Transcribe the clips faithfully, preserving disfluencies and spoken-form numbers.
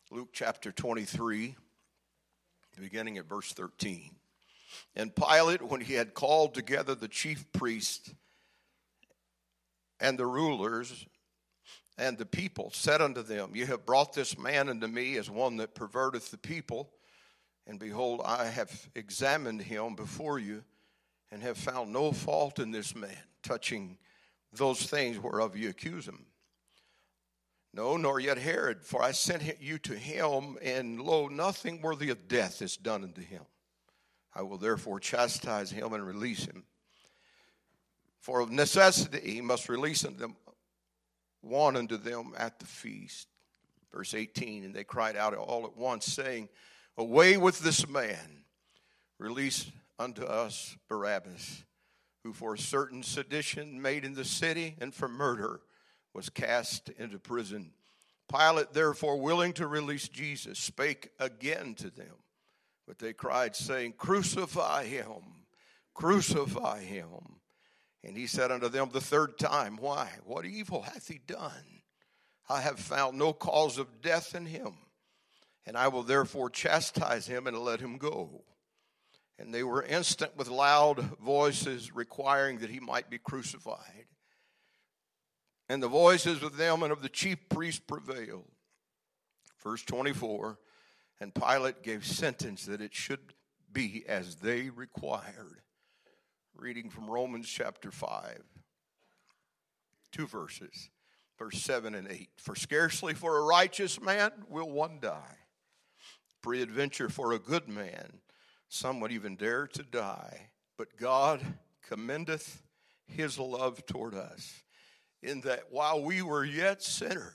Luke chapter twenty-three, beginning at verse thirteen. And Pilate, when he had called together the chief priests and the rulers and the people, said unto them, Ye have brought this man unto me as one that perverteth the people. And behold, I have examined him before you, and have found no fault in this man, touching those things whereof you accuse him. No, nor yet Herod, for I sent you to him, and lo, nothing worthy of death is done unto him. I will therefore chastise him and release him. For of necessity he must release unto them one unto them at the feast. Verse eighteen, and they cried out all at once, saying, Away with this man, release unto us Barabbas, who for a certain sedition made in the city and for murder was cast into prison. Pilate, therefore, willing to release Jesus, spake again to them. But they cried, saying, Crucify him, crucify him. And he said unto them the third time, Why? What evil hath he done? I have found no cause of death in him, and I will therefore chastise him and let him go. And they were instant with loud voices, requiring that he might be crucified. And the voices of them and of the chief priests prevailed. Verse twenty-four, and Pilate gave sentence that it should be as they required. Reading from Romans chapter five, two verses, verse seven and eight. For scarcely for a righteous man will one die. Peradventure for a good man some would even dare to die. But God commendeth his love toward us, in that while we were yet sinners,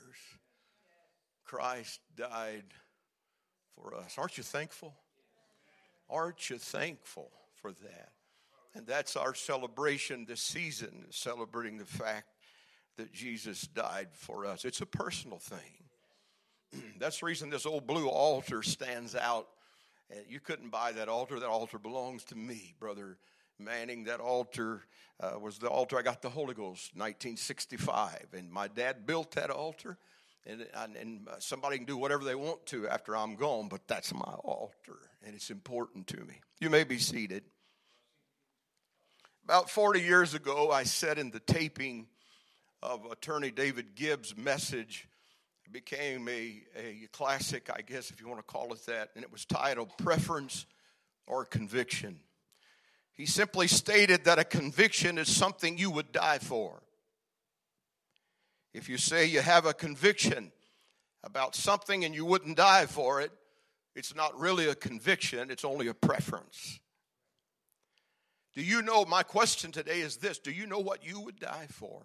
Christ died for us. Aren't you thankful? Aren't you thankful for that? And that's our celebration this season, celebrating the fact that Jesus died for us. It's a personal thing. That's the reason this old blue altar stands out. And you couldn't buy that altar. That altar belongs to me, Brother Manning. That altar uh, was the altar I got the Holy Ghost, nineteen sixty-five. And my dad built that altar. And, and, and somebody can do whatever they want to after I'm gone, but that's my altar. And it's important to me. You may be seated. About forty years ago, I sat in the taping of Attorney David Gibbs' message. It became a, a classic, I guess, if you want to call it that, and it was titled Preference or Conviction. He simply stated that a conviction is something you would die for. If you say you have a conviction about something and you wouldn't die for it, it's not really a conviction, it's only a preference. Do you know, my question today is this, do you know what you would die for?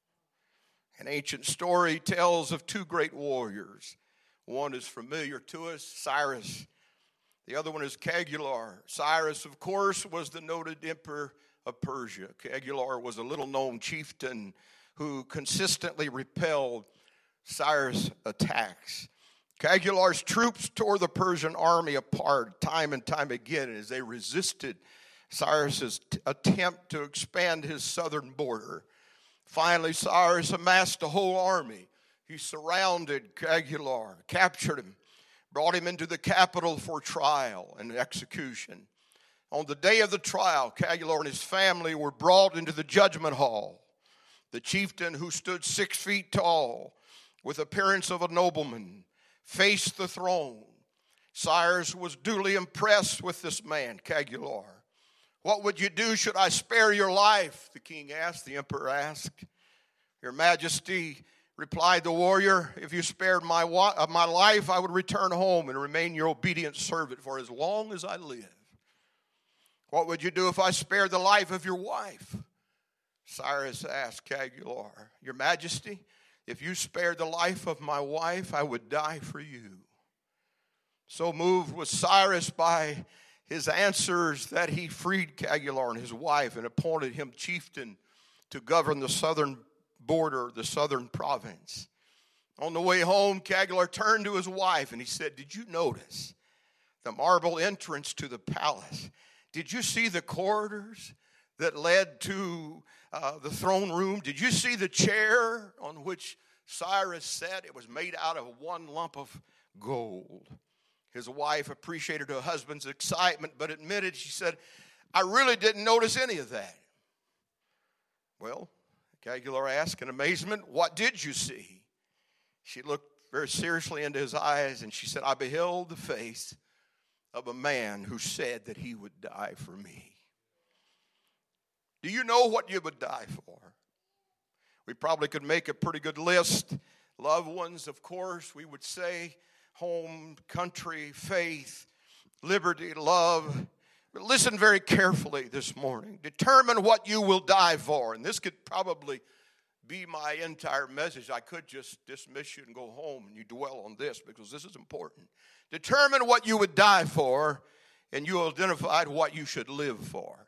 An ancient story tells of two great warriors. One is familiar to us, Cyrus. The other one is Caligula. Cyrus, of course, was the noted emperor of Persia. Caligula was a little-known chieftain who consistently repelled Cyrus' attacks. Caligula's troops tore the Persian army apart time and time again as they resisted Cyrus' t- attempt to expand his southern border. Finally, Cyrus amassed a whole army. He surrounded Caligula, captured him, brought him into the capital for trial and execution. On the day of the trial, Caligula and his family were brought into the judgment hall. The chieftain, who stood six feet tall, with appearance of a nobleman, faced the throne. Cyrus was duly impressed with this man, Caligula. What would you do should I spare your life? The king asked, the emperor asked. Your Majesty, replied the warrior, if you spared my, wa- my life, I would return home and remain your obedient servant for as long as I live. What would you do if I spared the life of your wife? Cyrus asked Caligula, Your Majesty, if you spared the life of my wife, I would die for you. So moved was Cyrus by his answers that he freed Caligula and his wife and appointed him chieftain to govern the southern border, the southern province. On the way home, Caligula turned to his wife and he said, Did you notice the marble entrance to the palace? Did you see the corridors that led to uh, the throne room? Did you see the chair on which Cyrus sat? It was made out of one lump of gold. His wife appreciated her husband's excitement, but admitted, she said, I really didn't notice any of that. Well, Gagular asked in amazement, what did you see? She looked very seriously into his eyes, and she said, I beheld the face of a man who said that he would die for me. Do you know what you would die for? We probably could make a pretty good list. Loved ones, of course, we would say home, country, faith, liberty, love. But listen very carefully this morning. Determine what you will die for. And this could probably be my entire message. I could just dismiss you and go home and you dwell on this because this is important. Determine what you would die for, and you identified what you should live for.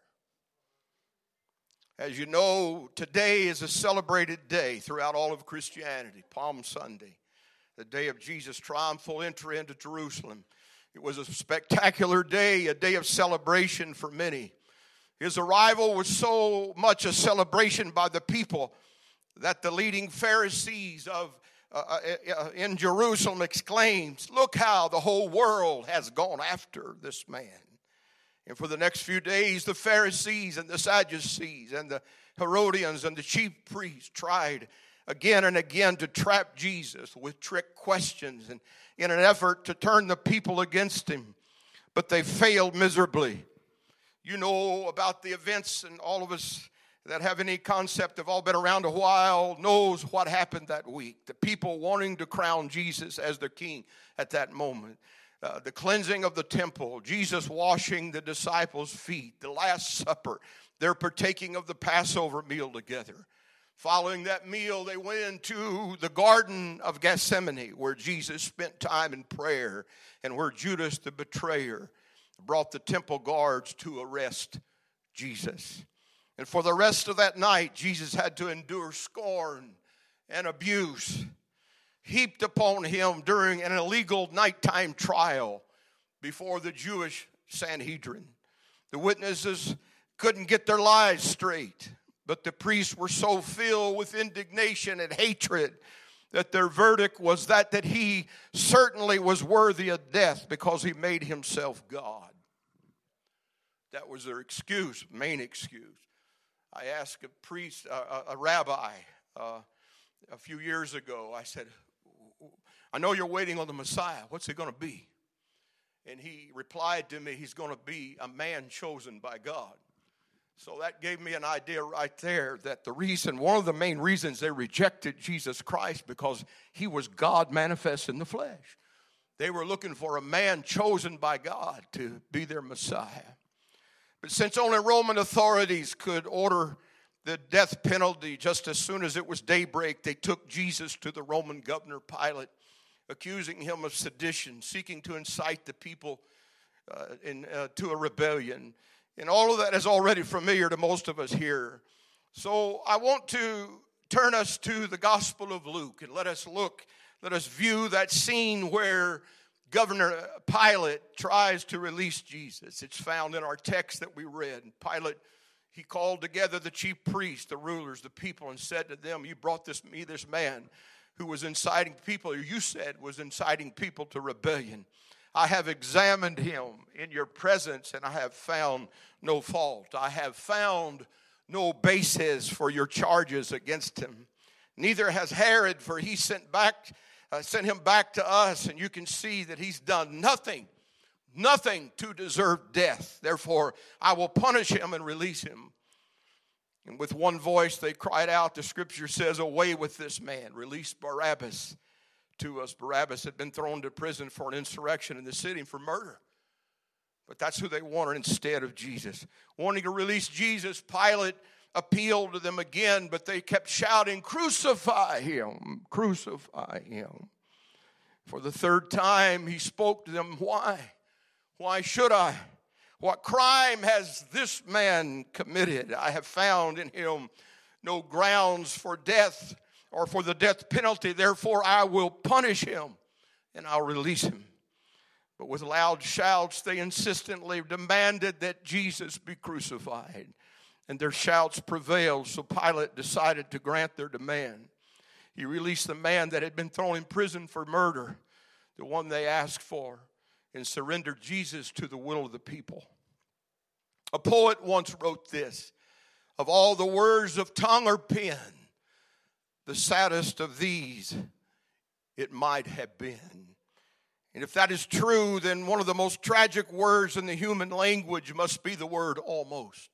As you know, today is a celebrated day throughout all of Christianity, Palm Sunday, the day of Jesus' triumphal entry into Jerusalem. It was a spectacular day, a day of celebration for many. His arrival was so much a celebration by the people that the leading Pharisees of uh, uh, in Jerusalem exclaimed, look how the whole world has gone after this man. And for the next few days, the Pharisees and the Sadducees and the Herodians and the chief priests tried again and again to trap Jesus with trick questions and in an effort to turn the people against him. But they failed miserably. You know about the events, and all of us that have any concept, have all been around a while, knows what happened that week. The people wanting to crown Jesus as their king at that moment. Uh, the cleansing of the temple, Jesus washing the disciples' feet, the Last Supper, their partaking of the Passover meal together. Following that meal, they went into the Garden of Gethsemane, where Jesus spent time in prayer, and where Judas, the betrayer, brought the temple guards to arrest Jesus. And for the rest of that night, Jesus had to endure scorn and abuse heaped upon him during an illegal nighttime trial before the Jewish Sanhedrin. The witnesses couldn't get their lies straight, but the priests were so filled with indignation and hatred that their verdict was that, that he certainly was worthy of death because he made himself God. That was their excuse, main excuse. I asked a priest, a, a rabbi, uh, a few years ago, I said, I know you're waiting on the Messiah. What's he going to be? And he replied to me, he's going to be a man chosen by God. So that gave me an idea right there that the reason, one of the main reasons they rejected Jesus Christ, because he was God manifest in the flesh. They were looking for a man chosen by God to be their Messiah. But since only Roman authorities could order the death penalty just as soon as it was daybreak, they took Jesus to the Roman governor Pilate, accusing him of sedition, seeking to incite the people uh, in, uh, to a rebellion. And all of that is already familiar to most of us here. So I want to turn us to the Gospel of Luke and let us look, let us view that scene where Governor Pilate tries to release Jesus. It's found in our text that we read. Pilate, he called together the chief priests, the rulers, the people, and said to them, you brought this me this man who was inciting people, or you said was inciting people to rebellion. I have examined him in your presence, and I have found no fault. I have found no basis for your charges against him. Neither has Herod, for he sent back Uh, sent him back to us, and you can see that he's done nothing, nothing to deserve death. Therefore, I will punish him and release him. And with one voice they cried out, the scripture says, away with this man, release Barabbas to us. Barabbas had been thrown to prison for an insurrection in the city and for murder. But that's who they wanted instead of Jesus. Wanting to release Jesus, Pilate appealed to them again, but they kept shouting, crucify him, crucify him. For the third time, he spoke to them, why? Why should I? What crime has this man committed? I have found in him no grounds for death or for the death penalty. Therefore, I will punish him and I'll release him. But with loud shouts, they insistently demanded that Jesus be crucified. And their shouts prevailed, so Pilate decided to grant their demand. He released the man that had been thrown in prison for murder. the one they asked for, and surrendered Jesus to the will of the people. A poet once wrote this: of all the words of tongue or pen, the saddest of these it might have been. And if that is true, then one of the most tragic words in the human language must be the word almost.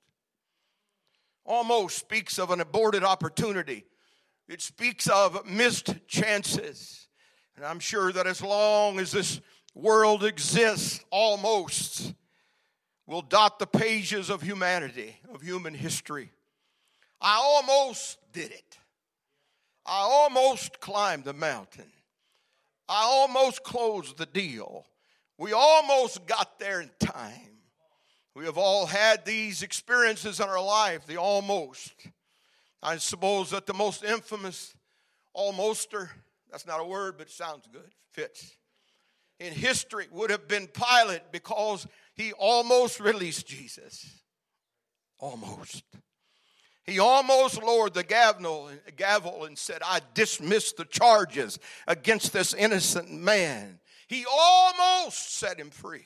Almost speaks of an aborted opportunity. It speaks of missed chances. And I'm sure that as long as this world exists, almost will dot the pages of humanity, of human history. I almost did it. I almost climbed the mountain. I almost closed the deal. We almost got there in time. We have all had these experiences in our life, the almost. I suppose that the most infamous almoster, that's not a word, but it sounds good, fits, in history would have been Pilate, because he almost released Jesus. Almost. He almost lowered the gavel, gavel and said, I dismiss the charges against this innocent man. He almost set him free.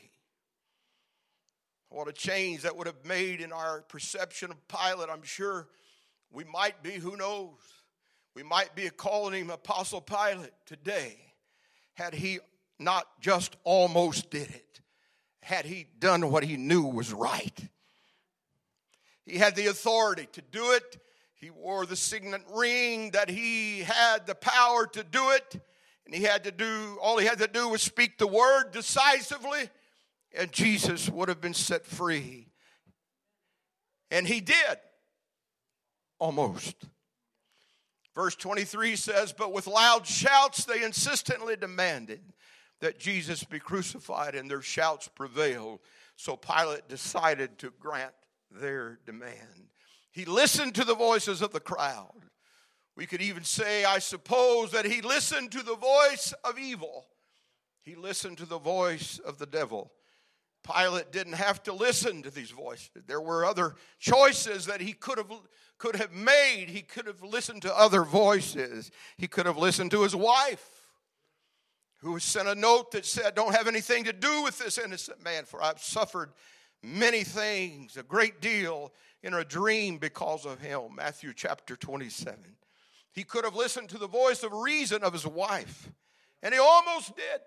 What a change that would have made in our perception of Pilate. I'm sure we might be, who knows, we might be calling him Apostle Pilate today, had he not just almost did it, had he done what he knew was right. He had the authority to do it. He wore the signet ring that he had the power to do it. And he had to do, all he had to do was speak the word decisively, and Jesus would have been set free. And he did. Almost. Verse twenty-three says, but with loud shouts they insistently demanded that Jesus be crucified, and their shouts prevailed. So Pilate decided to grant their demand. He listened to the voices of the crowd. We could even say, I suppose, that he listened to the voice of evil. He listened to the voice of the devil. Pilate didn't have to listen to these voices. There were other choices that he could have could have made. He could have listened to other voices. He could have listened to his wife, who sent a note that said, don't have anything to do with this innocent man, for I've suffered many things, a great deal, in a dream because of him. Matthew chapter twenty-seven. He could have listened to the voice of reason of his wife, and he almost did.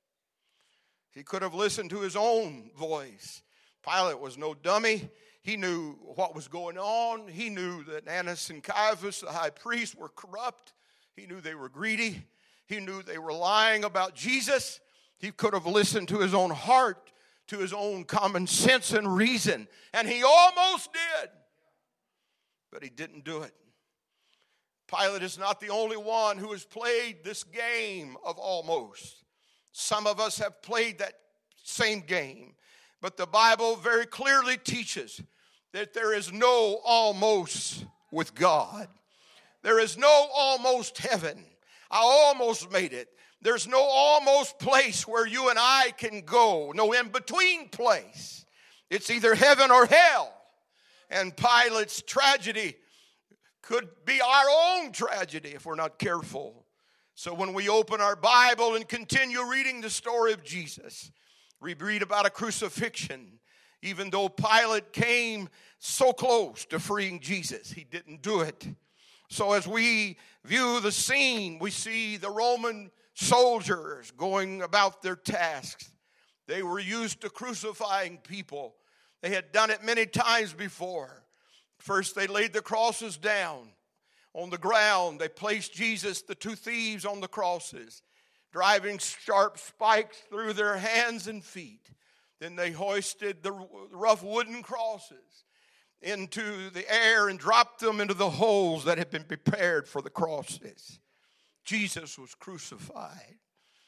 He could have listened to his own voice. Pilate was no dummy. He knew what was going on. He knew that Annas and Caiaphas, the high priest, were corrupt. He knew they were greedy. He knew they were lying about Jesus. He could have listened to his own heart, to his own common sense and reason. And he almost did. But he didn't do it. Pilate is not the only one who has played this game of almost. Some of us have played that same game. But the Bible very clearly teaches that there is no almost with God. There is no almost heaven. I almost made it. There's no almost place where you and I can go. No in-between place. It's either heaven or hell. And Pilate's tragedy could be our own tragedy if we're not careful. So when we open our Bible and continue reading the story of Jesus, we read about a crucifixion. Even though Pilate came so close to freeing Jesus, he didn't do it. So as we view the scene, we see the Roman soldiers going about their tasks. They were used to crucifying people. They had done it many times before. First, they laid the crosses down on the ground. They placed Jesus, the two thieves, on the crosses, driving sharp spikes through their hands and feet. Then they hoisted the rough wooden crosses into the air and dropped them into the holes that had been prepared for the crosses. Jesus was crucified.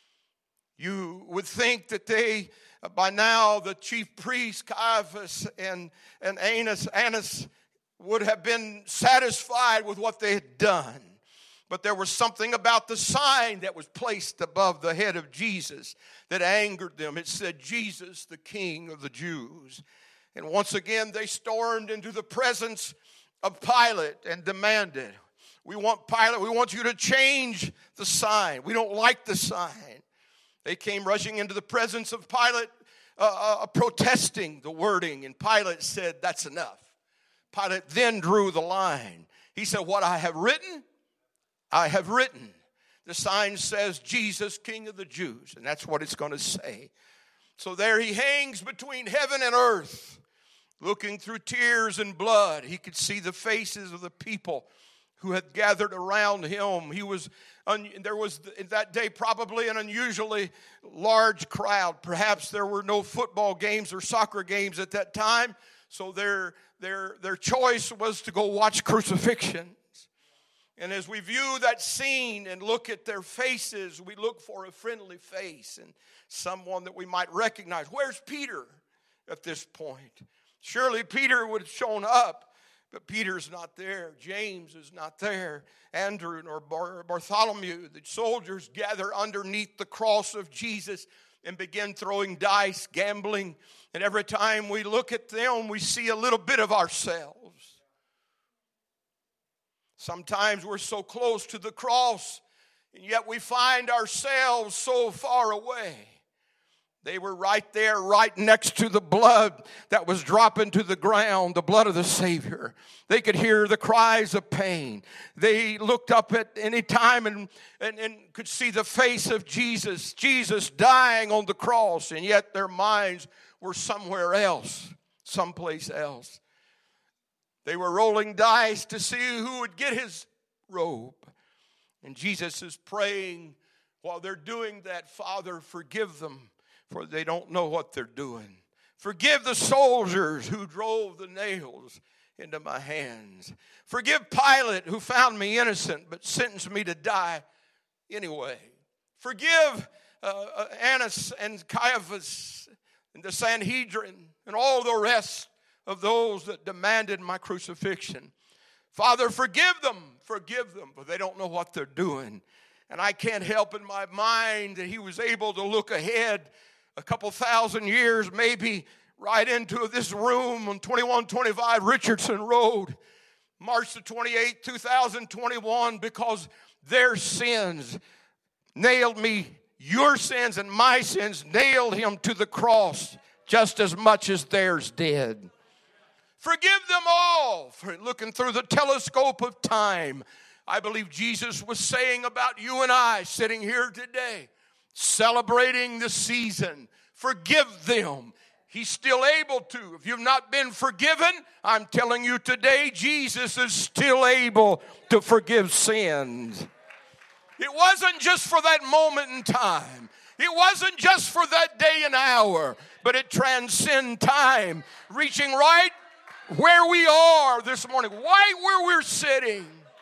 You would think that they, by now, the chief priests, Caiaphas and, and Annas, Annas, would have been satisfied with what they had done. But there was something about the sign that was placed above the head of Jesus that angered them. It said, Jesus, the King of the Jews. And once again, they stormed into the presence of Pilate and demanded, we want Pilate, we want you to change the sign. We don't like the sign. They came rushing into the presence of Pilate, uh, uh, protesting the wording. And Pilate said, that's enough. Pilate then drew the line. He said, what I have written, I have written. The sign says, Jesus, King of the Jews. And that's what it's going to say. So there he hangs between heaven and earth, looking through tears and blood. He could see the faces of the people who had gathered around him. He was, un- there was in that day probably an unusually large crowd. Perhaps there were no football games or soccer games at that time. So their, their, their choice was to go watch crucifixions. And as we view that scene and look at their faces, we look for a friendly face and someone that we might recognize. Where's Peter at this point? Surely Peter would have shown up, but Peter's not there. James is not there. Andrew nor Bar- Bartholomew. The soldiers gather underneath the cross of Jesus and begin throwing dice, gambling. And every time we look at them, we see a little bit of ourselves. Sometimes we're so close to the cross, and yet we find ourselves so far away. They were right there, right next to the blood that was dropping to the ground, the blood of the Savior. They could hear the cries of pain. They looked up at any time and, and, and could see the face of Jesus, Jesus dying on the cross, and yet their minds were somewhere else, someplace else. They were rolling dice to see who would get his robe. And Jesus is praying while they're doing that, Father, forgive them, for they don't know what they're doing. Forgive the soldiers who drove the nails into my hands. Forgive Pilate, who found me innocent but sentenced me to die anyway. Forgive uh, uh, Annas and Caiaphas and the Sanhedrin and all the rest of those that demanded my crucifixion. Father, forgive them, forgive them, for they don't know what they're doing. And I can't help in my mind that he was able to look ahead a couple thousand years, maybe right into this room on twenty-one twenty-five Richardson Road, March the twenty-eighth, two thousand twenty-one, because their sins nailed me, your sins and my sins nailed him to the cross just as much as theirs did. Forgive them all for looking through the telescope of time. I believe Jesus was saying about you and I sitting here today, celebrating the season. Forgive them. He's still able to. If you've not been forgiven, I'm telling you today, Jesus is still able to forgive sins. It wasn't just for that moment in time. It wasn't just for that day and hour, but it transcends time, reaching right where we are this morning, right where we're sitting.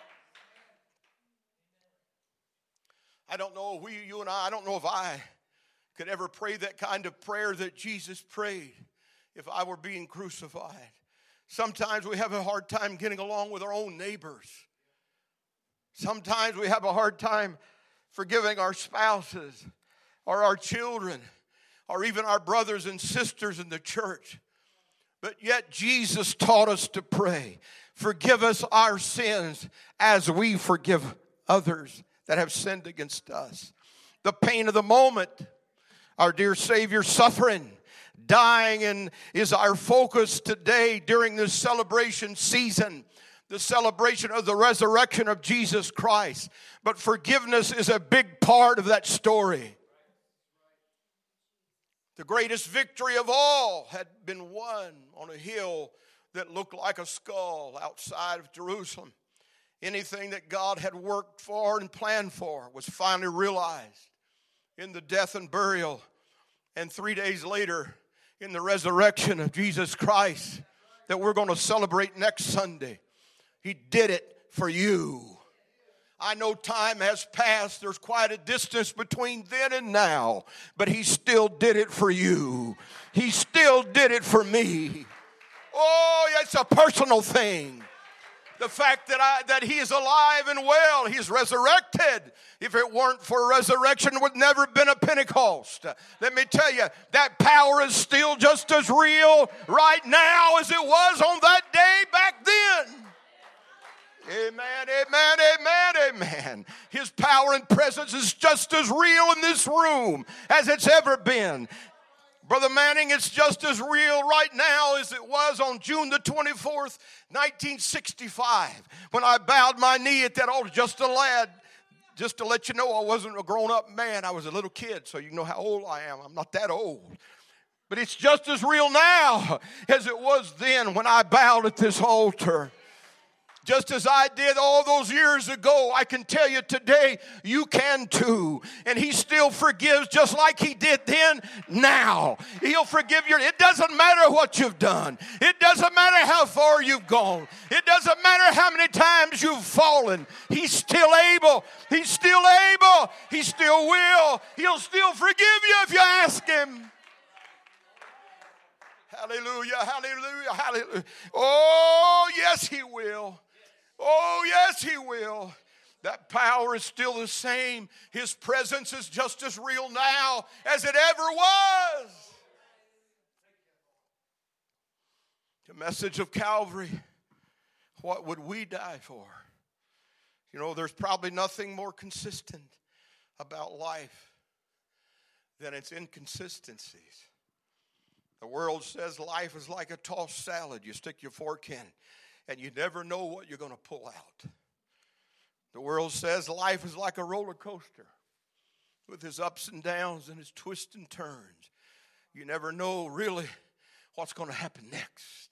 I don't know, we, you and I, I don't know if I could ever pray that kind of prayer that Jesus prayed if I were being crucified. Sometimes we have a hard time getting along with our own neighbors. Sometimes we have a hard time forgiving our spouses or our children or even our brothers and sisters in the church. But yet Jesus taught us to pray, forgive us our sins as we forgive others that have sinned against us. The pain of the moment, our dear Savior suffering, dying, and is our focus today during this celebration season, the celebration of the resurrection of Jesus Christ. But forgiveness is a big part of that story. The greatest victory of all had been won on a hill that looked like a skull outside of Jerusalem. Anything that God had worked for and planned for was finally realized in the death and burial, and three days later in the resurrection of Jesus Christ that we're going to celebrate next Sunday. He did it for you. I know time has passed. There's quite a distance between then and now. But he still did it for you. He still did it for me. Oh, it's a personal thing. The fact that I that he is alive and well, he's resurrected. If it weren't for resurrection, it would never have been a Pentecost. Let me tell you, that power is still just as real right now as it was on that day back then. Amen, amen, amen, amen. His power and presence is just as real in this room as it's ever been. Brother Manning, it's just as real right now as it was on June the twenty-fourth, nineteen sixty-five, when I bowed my knee at that altar, just a lad. Just to let you know, I wasn't a grown-up man. I was a little kid, so you know how old I am. I'm not that old. But it's just as real now as it was then when I bowed at this altar. Just as I did all those years ago, I can tell you today, you can too. And he still forgives just like he did then, now. He'll forgive you. It doesn't matter what you've done. It doesn't matter how far you've gone. It doesn't matter how many times you've fallen. He's still able. He's still able. He still will. He'll still forgive you if you ask him. Hallelujah, hallelujah, hallelujah. Oh, yes, he will. Oh, yes, he will. That power is still the same. His presence is just as real now as it ever was. The message of Calvary, what would we die for? You know, there's probably nothing more consistent about life than its inconsistencies. The world says life is like a tossed salad. You stick your fork in, and you never know what you're going to pull out. The world says life is like a roller coaster with its ups and downs and its twists and turns. You never know really what's going to happen next.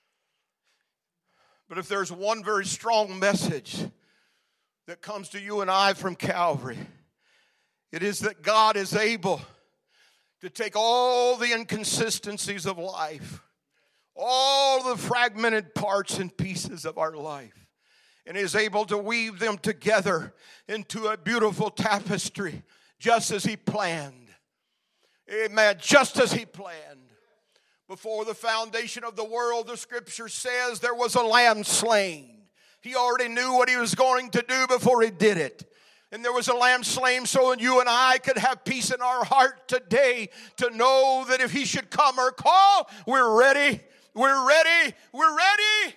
But if there's one very strong message that comes to you and I from Calvary, it is that God is able to take all the inconsistencies of life, all the fragmented parts and pieces of our life, and is able to weave them together into a beautiful tapestry, just as he planned. Amen. Just as he planned. Before the foundation of the world, the scripture says there was a lamb slain. He already knew what he was going to do before he did it. And there was a lamb slain so that you and I could have peace in our heart today to know that if he should come or call, we're ready. We're ready. We're ready.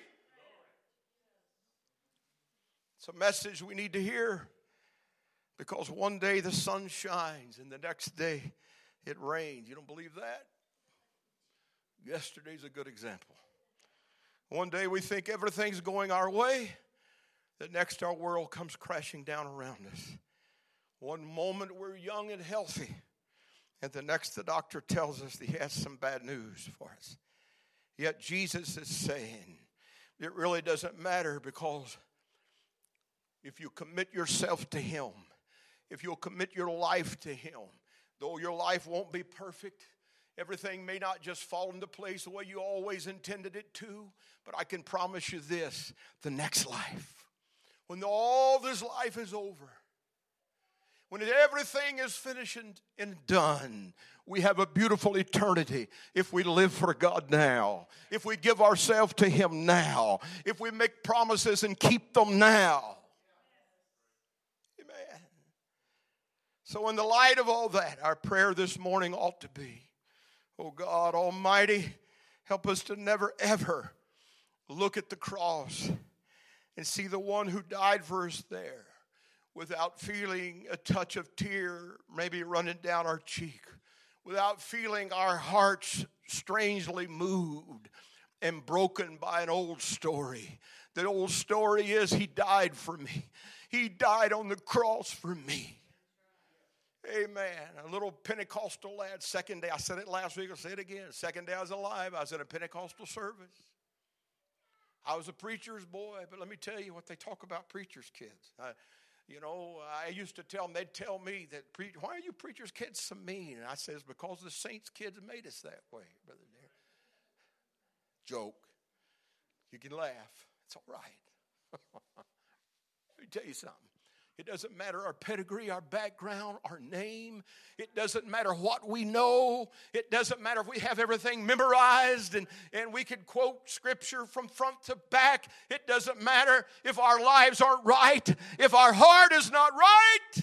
It's a message we need to hear, because one day the sun shines and the next day it rains. You don't believe that? Yesterday's a good example. One day we think everything's going our way. The next our world comes crashing down around us. One moment we're young and healthy, and the next the doctor tells us he has some bad news for us. Yet Jesus is saying it really doesn't matter, because if you commit yourself to him, if you'll commit your life to him, though your life won't be perfect, everything may not just fall into place the way you always intended it to, but I can promise you this, the next life, when all this life is over, when everything is finished and, and done, we have a beautiful eternity if we live for God now, if we give ourselves to him now, if we make promises and keep them now. Amen. So in the light of all that, our prayer this morning ought to be, oh God Almighty, help us to never ever look at the cross and see the one who died for us there without feeling a touch of tear maybe running down our cheek, without feeling our hearts strangely moved and broken by an old story. The old story is he died for me. He died on the cross for me. Amen. A little Pentecostal lad, second day, I said it last week, I'll say it again. Second day I was alive, I was at a Pentecostal service. I was a preacher's boy, but let me tell you what they talk about preacher's kids. I, you know, I used to tell them, they'd tell me that, pre- why are you preacher's kids so mean? And I says, because the saints' kids made us that way, Brother Darren. Joke. You can laugh. It's all right. Let me tell you something. It doesn't matter our pedigree, our background, our name. It doesn't matter what we know. It doesn't matter if we have everything memorized and, and we can quote scripture from front to back. It doesn't matter if our lives aren't right, if our heart is not right.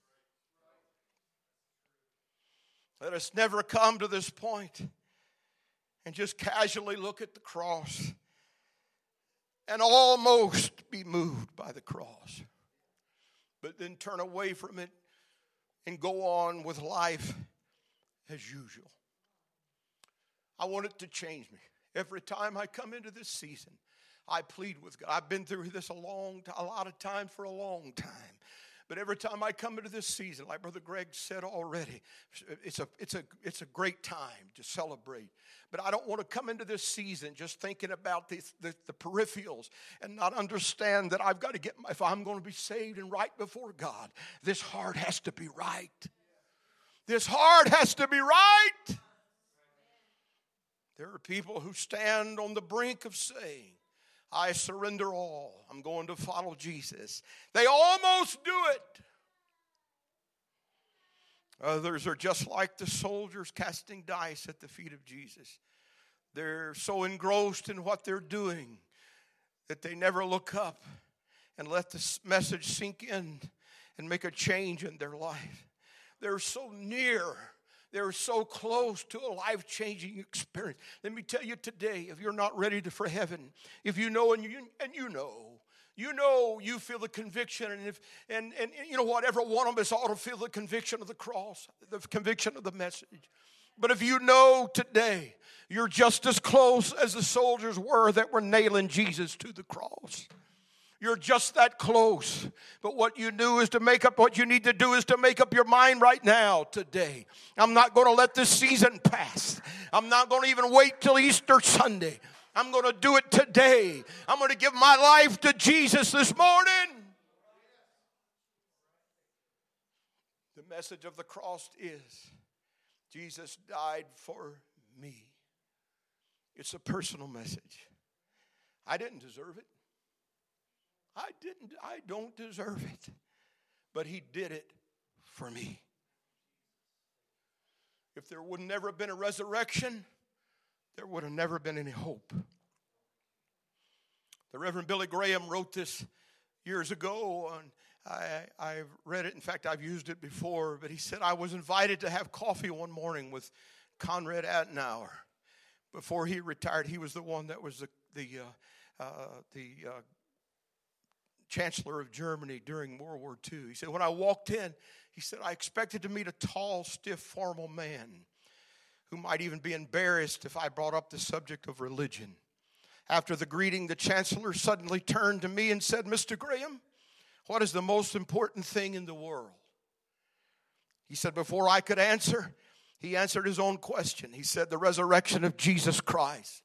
Let us never come to this point and just casually look at the cross and almost be moved by the cross, but then turn away from it and go on with life as usual. I want it to change me. Every time I come into this season, I plead with God. I've been through this a long, a lot of time for a long time. But every time I come into this season, like Brother Greg said already, it's a, it's a, it's a great time to celebrate. But I don't want to come into this season just thinking about the, the, the peripherals and not understand that I've got to get, if I'm going to be saved and right before God, this heart has to be right. This heart has to be right. There are people who stand on the brink of saying, I surrender all. I'm going to follow Jesus. They almost do it. Others are just like the soldiers casting dice at the feet of Jesus. They're so engrossed in what they're doing that they never look up and let the message sink in and make a change in their life. They're so near. They're so close to a life-changing experience. Let me tell you today, if you're not ready to, for heaven, if you know and you and you know, you know you feel the conviction, and if and, and you know what, every one of us ought to feel the conviction of the cross, the conviction of the message. But if you know today, you're just as close as the soldiers were that were nailing Jesus to the cross. You're just that close. But what you do is to make up, what you need to do is to make up your mind right now, today. I'm not going to let this season pass. I'm not going to even wait till Easter Sunday. I'm going to do it today. I'm going to give my life to Jesus this morning. The message of the cross is, Jesus died for me. It's a personal message. I didn't deserve it. I didn't, I don't deserve it. But he did it for me. If there would never have been a resurrection, there would have never been any hope. The Reverend Billy Graham wrote this years ago, and I, I've read it. In fact, I've used it before. But he said, I was invited to have coffee one morning with Konrad Adenauer. Before he retired, he was the one that was the, the, uh, uh, the uh, Chancellor of Germany during World War Two. He said, when I walked in, he said, I expected to meet a tall, stiff, formal man who might even be embarrassed if I brought up the subject of religion. After the greeting, the Chancellor suddenly turned to me and said, Mister Graham, what is the most important thing in the world? He said, before I could answer, he answered his own question. He said, the resurrection of Jesus Christ.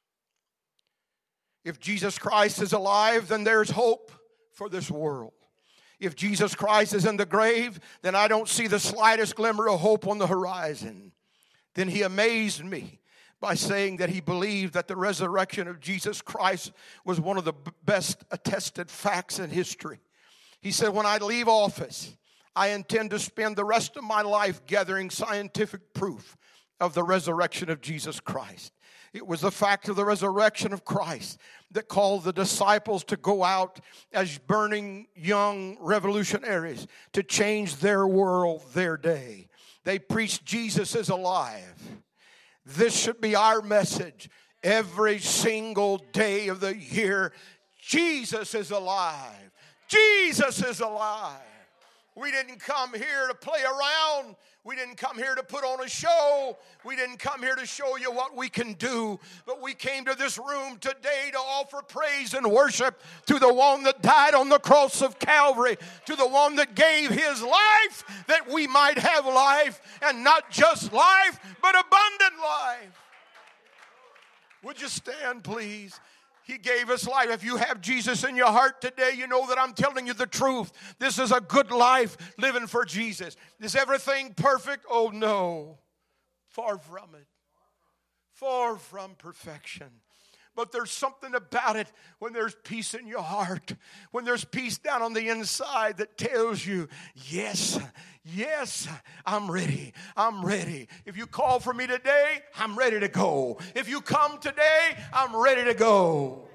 If Jesus Christ is alive, then there's hope for this world. If Jesus Christ is in the grave, then I don't see the slightest glimmer of hope on the horizon. Then he amazed me by saying that he believed that the resurrection of Jesus Christ was one of the best attested facts in history. He said, when I leave office, I intend to spend the rest of my life gathering scientific proof of the resurrection of Jesus Christ. It was the fact of the resurrection of Christ that called the disciples to go out as burning young revolutionaries to change their world, their day. They preached Jesus is alive. This should be our message every single day of the year. Jesus is alive. Jesus is alive. We didn't come here to play around. We didn't come here to put on a show. We didn't come here to show you what we can do. But we came to this room today to offer praise and worship to the one that died on the cross of Calvary, to the one that gave his life that we might have life, and not just life, but abundant life. Would you stand, please? He gave us life. If you have Jesus in your heart today, you know that I'm telling you the truth. This is a good life living for Jesus. Is everything perfect? Oh, no. Far from it. Far from perfection. But there's something about it when there's peace in your heart, when there's peace down on the inside that tells you, yes, yes, I'm ready. I'm ready. If you call for me today, I'm ready to go. If you come today, I'm ready to go.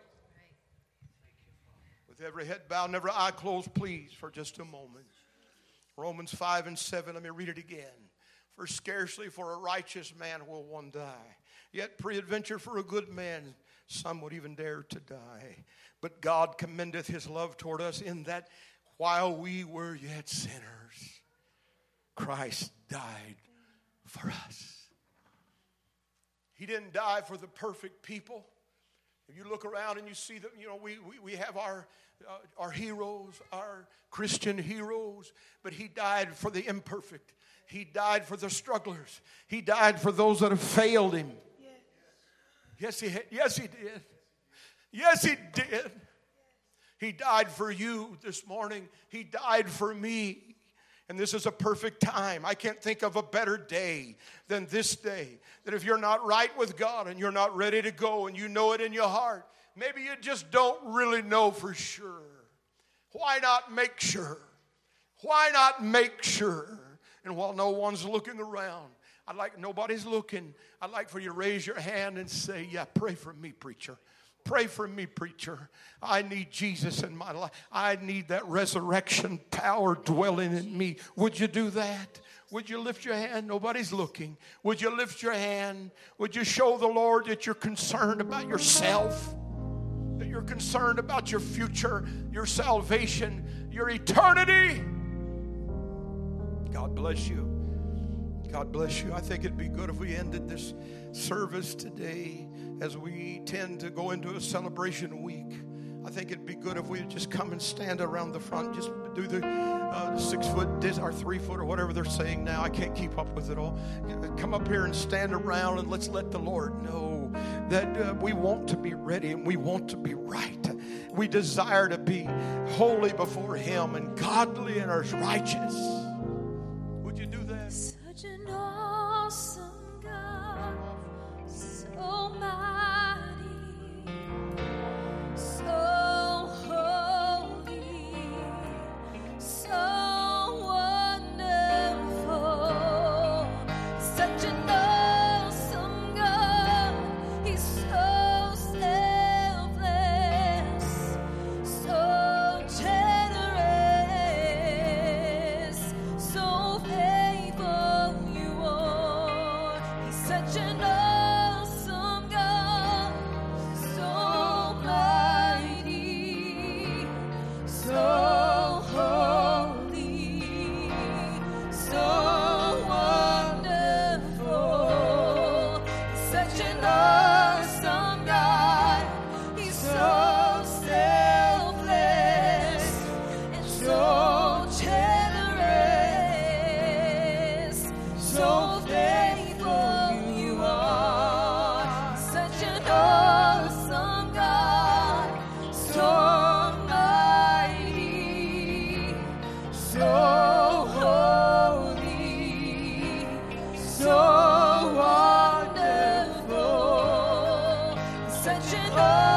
With every head bowed and every eye closed, please, for just a moment. Romans five and seven, let me read it again. For scarcely for a righteous man will one die. Yet peradventure for a good man, some would even dare to die. But God commendeth his love toward us in that while we were yet sinners, Christ died for us. He didn't die for the perfect people. If you look around and you see that, you know, we, we, we have our, uh, our heroes, our Christian heroes, but he died for the imperfect. He died for the strugglers. He died for those that have failed him. Yes, he, yes, he did. Yes, he did. He died for you this morning. He died for me. And this is a perfect time. I can't think of a better day than this day. That if you're not right with God and you're not ready to go and you know it in your heart, maybe you just don't really know for sure. Why not make sure? Why not make sure? And while no one's looking around, I'd like, nobody's looking, I'd like for you to raise your hand and say, yeah, pray for me, preacher. Pray for me, preacher. I need Jesus in my life. I need that resurrection power dwelling in me. Would you do that? Would you lift your hand? Nobody's looking. Would you lift your hand? Would you show the Lord that you're concerned about yourself? That you're concerned about your future, your salvation, your eternity? God bless you. God bless you. I think it'd be good if we ended this service today as we tend to go into a celebration week. I think it'd be good if we just come and stand around the front, just do the uh, six foot or three foot or whatever they're saying now. I can't keep up with it all. Come up here and stand around and let's let the Lord know that uh, we want to be ready and we want to be right. We desire to be holy before Him and godly and righteous. Would you do that? Such an awesome God, so mighty, so holy, so wonderful. Such an awesome God, He's so selfless, so generous, so faithful you are. He's such an awesome God, so mighty, so holy, so wonderful. He's such an awesome God. He's so selfless and so generous, so faithful you are. Such an awesome God, so mighty, so holy, so wonderful. Such an awesome